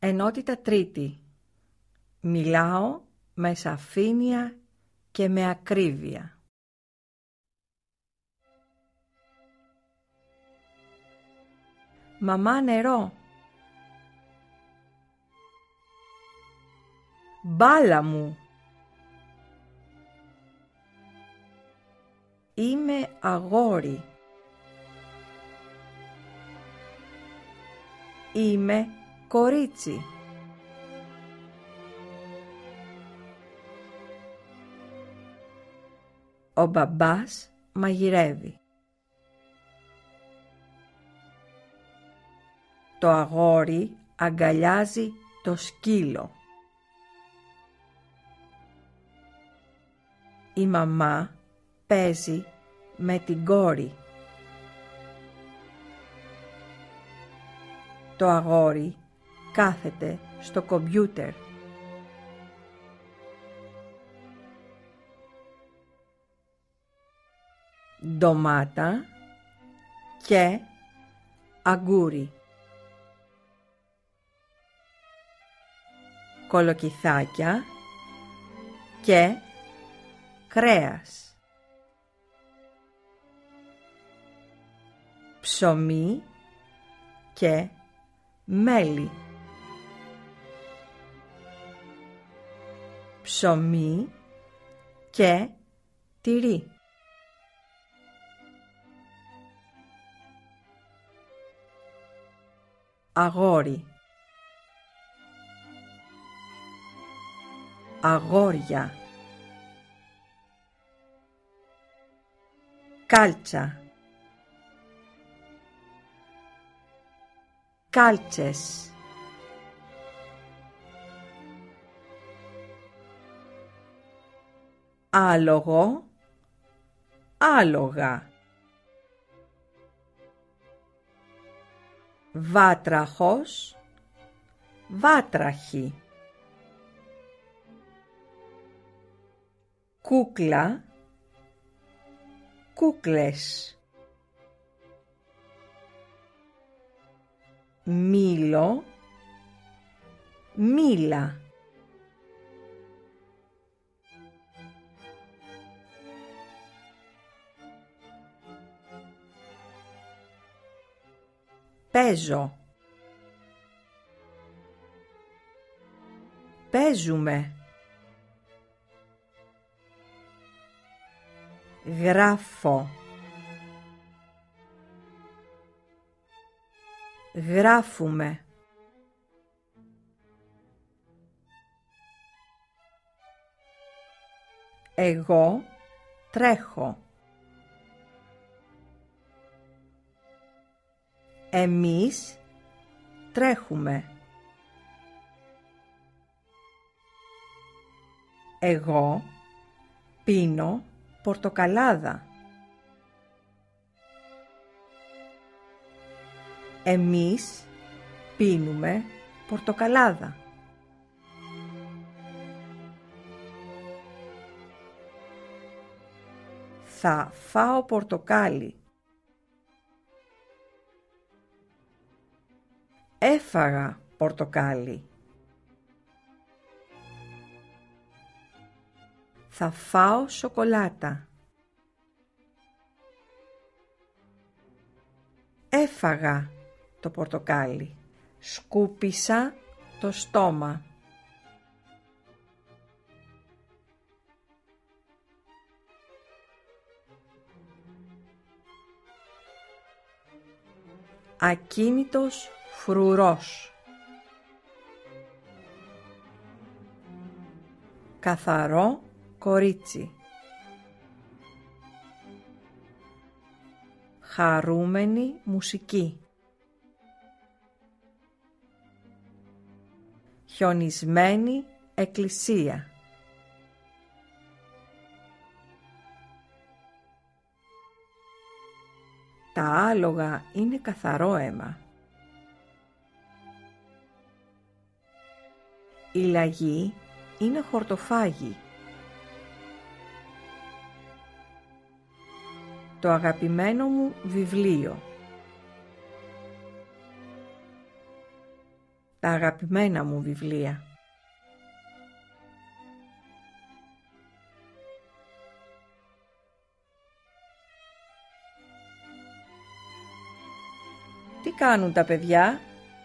Ενότητα τρίτη. Μιλάω με σαφήνεια και με ακρίβεια. Μαμά, νερό. Μπάλα μου. Είμαι αγόρι. Είμαι κορίτσι. Ο μπαμπάς μαγειρεύει. Το αγόρι αγκαλιάζει το σκύλο. Η μαμά παίζει με την κόρη. Το αγόρι κάθεται στο κομπιούτερ. Ντομάτα και αγκούρι. Κολοκυθάκια και κρέας. Ψωμί και μέλι. Ψωμί και τυρί. Αγόρι. Αγόρια. Κάλτσα. Κάλτσες. Άλογο. Άλογα. Βάτραχος. Βάτραχη. Κούκλα. Κούκλες. Μήλο. Μήλα. Παίζω. Παίζουμε. Γράφω. Γράφουμε. Εγώ τρέχω. Εμείς τρέχουμε. Εγώ πίνω πορτοκαλάδα. Εμείς πίνουμε πορτοκαλάδα. Θα φάω πορτοκάλι. Έφαγα πορτοκάλι. Θα φάω σοκολάτα. Έφαγα το πορτοκάλι. Σκούπισα το στόμα. Ακίνητος φρουρός. Καθαρό κορίτσι. Χαρούμενη μουσική. Χιονισμένη εκκλησία. Τα άλογα είναι καθαρό αίμα. Η λαγή είναι χορτοφάγη. Το αγαπημένο μου βιβλίο. τα αγαπημένα μου βιβλία. Τι κάνουν τα παιδιά?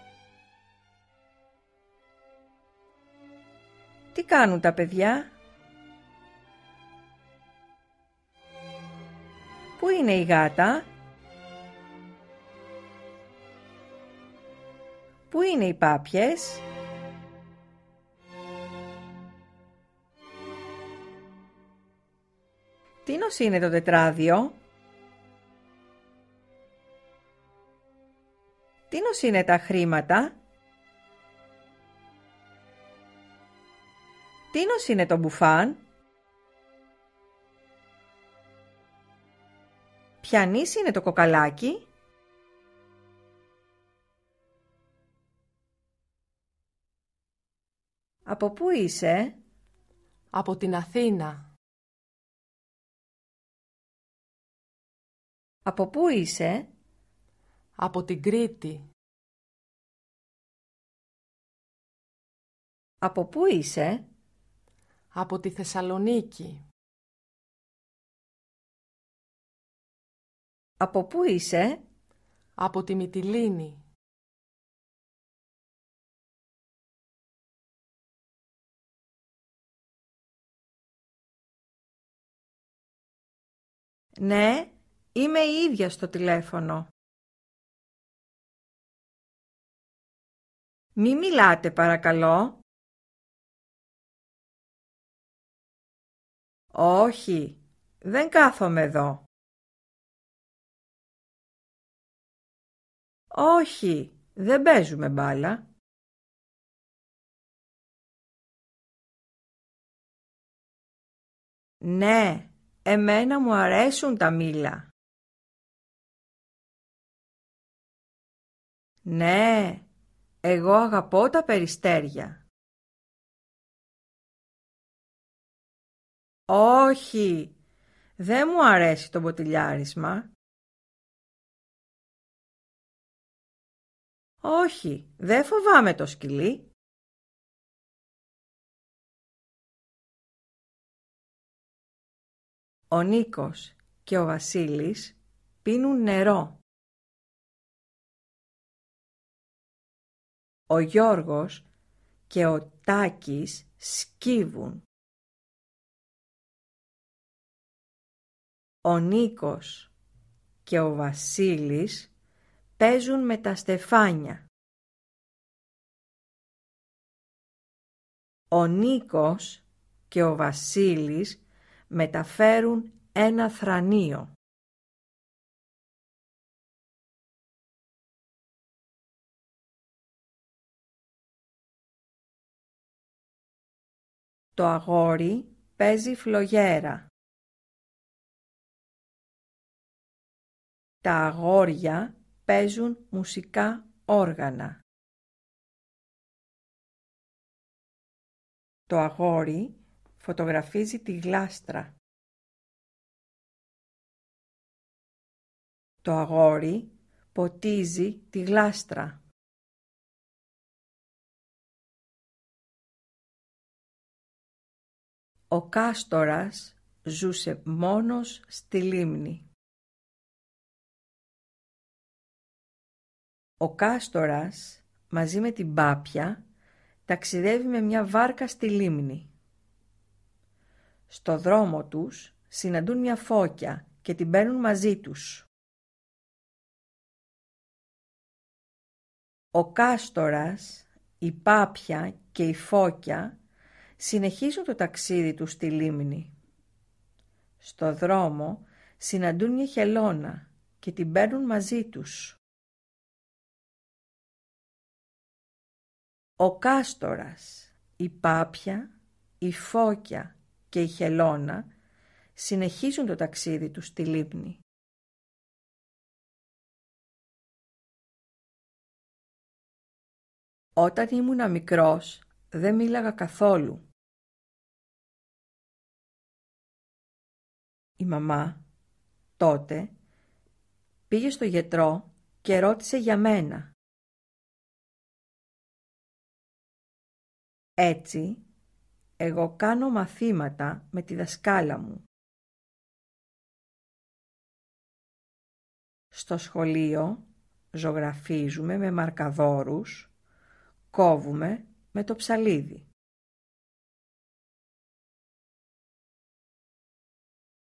Τι κάνουν τα παιδιά? Πού είναι η γάτα? Πού είναι οι πάπιες? Τίνος είναι το τετράδιο? Τίνος είναι τα χρήματα? Τίνος είναι το μπουφάν? Ποιανής είναι το κοκαλάκι? Από πού είσαι? Από την Αθήνα. Από πού είσαι? Από την Κρήτη. Από πού είσαι? Από τη Θεσσαλονίκη. Από πού είσαι? Από τη Μυτιλήνη. Ναι, είμαι η ίδια στο τηλέφωνο. Μη μιλάτε παρακαλώ. Όχι, δεν κάθομαι εδώ. Όχι, δεν παίζουμε μπάλα. Ναι, εμένα μου αρέσουν τα μήλα. Ναι, εγώ αγαπώ τα περιστέρια. Όχι, δεν μου αρέσει το μποτιλιάρισμα. Όχι, δεν φοβάμαι το σκυλί. Ο Νίκος και ο Βασίλης πίνουν νερό. Ο Γιώργος και ο Τάκης σκύβουν. Ο Νίκος και ο Βασίλης παίζουν με τα στεφάνια. Ο Νίκος και ο Βασίλης μεταφέρουν ένα θρανίο. Το αγόρι παίζει φλογέρα. Τα αγόρια παίζουν μουσικά όργανα. Το αγόρι φωτογραφίζει τη γλάστρα. Το αγόρι ποτίζει τη γλάστρα. Ο κάστορας ζούσε μόνος στη λίμνη. Ο κάστορας μαζί με την πάπια ταξιδεύει με μια βάρκα στη λίμνη. Στο δρόμο τους συναντούν μια φώκια και την παίρνουν μαζί τους. Ο κάστορας, η πάπια και η φώκια συνεχίζουν το ταξίδι τους στη λίμνη. Στο δρόμο συναντούν μια χελώνα και την παίρνουν μαζί τους. Ο κάστορας, η πάπια, η φώκια και η χελώνα συνεχίζουν το ταξίδι τους στη λίμνη. Όταν ήμουνα μικρός δεν μίλαγα καθόλου. Η μαμά τότε πήγε στο γιατρό και ρώτησε για μένα. Έτσι, εγώ κάνω μαθήματα με τη δασκάλα μου. Στο σχολείο ζωγραφίζουμε με μαρκαδόρους, κόβουμε με το ψαλίδι.